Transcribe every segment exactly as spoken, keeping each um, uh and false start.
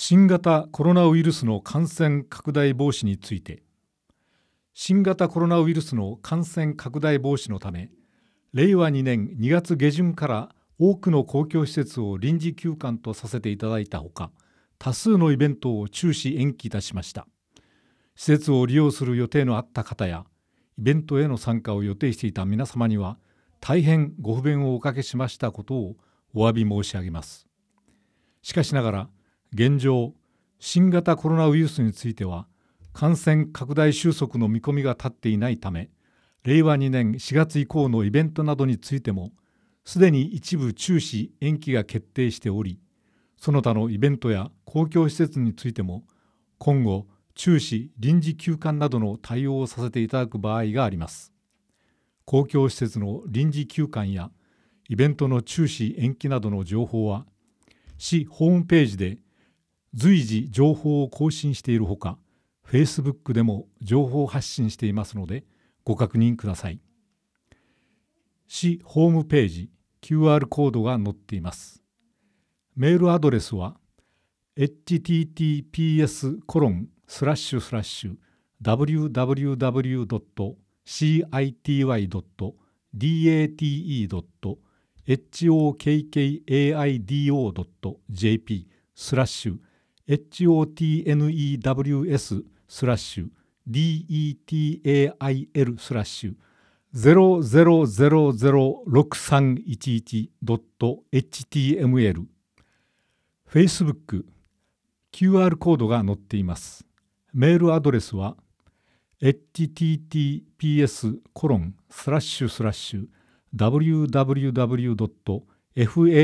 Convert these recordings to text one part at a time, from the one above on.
新型コロナウイルスの感染拡大防止について、新型コロナウイルスの感染拡大防止のため、れいわにねんにがつげじゅんから多くの公共施設を臨時休館とさせていただいたほか、多数のイベントを中止延期いたしました。施設を利用する予定のあった方や、イベントへの参加を予定していた皆様には、大変ご不便をおかけしましたことをお詫び申し上げます。しかしながら、現状、新型コロナウイルスについては、感染拡大収束の見込みが立っていないため、れいわにねんしがつ以降のイベントなどについても、すでに一部中止・延期が決定しており、その他のイベントや公共施設についても、今後、中止・臨時休館などの対応をさせていただく場合があります。公共施設の臨時休館やイベントの中止・延期などの情報は、市ホームページで随時情報を更新しているほか、Facebook でも情報発信していますので、ご確認ください。市ホームページ、キューアール コードが載っています。メールアドレスは エイチティーティーピーエスコロンスラッシュスラッシュダブリューダブリューダブリュードットシーアイティーワイドットディーエーティーイードットエッチオーケーケーエーアイディーオードットジェーピー スラッシュ エイチオーティーエヌイーダブリューエス スラッシュ ディーイーティーエーアイエル スラッシュ ゼロゼロゼロゼロろくさんいちいちドットエイチティーエムエル Facebook、キューアール コードが載っています。メールアドレスは エイチティーティーピーエスコロンスラッシュスラッシュダブリューダブリューダブリュードットファ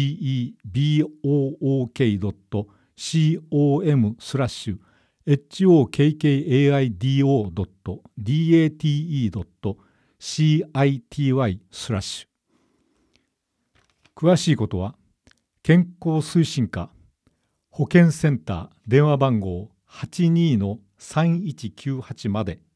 クドットコム スラッシュ エイチオーケーケーエーアイディーオードットディーエーティーイードットシーアイティーワイ スラッシュ。詳しいことは、健康推進課保健センター電話番号 はちにーのさんいちきゅうはち まで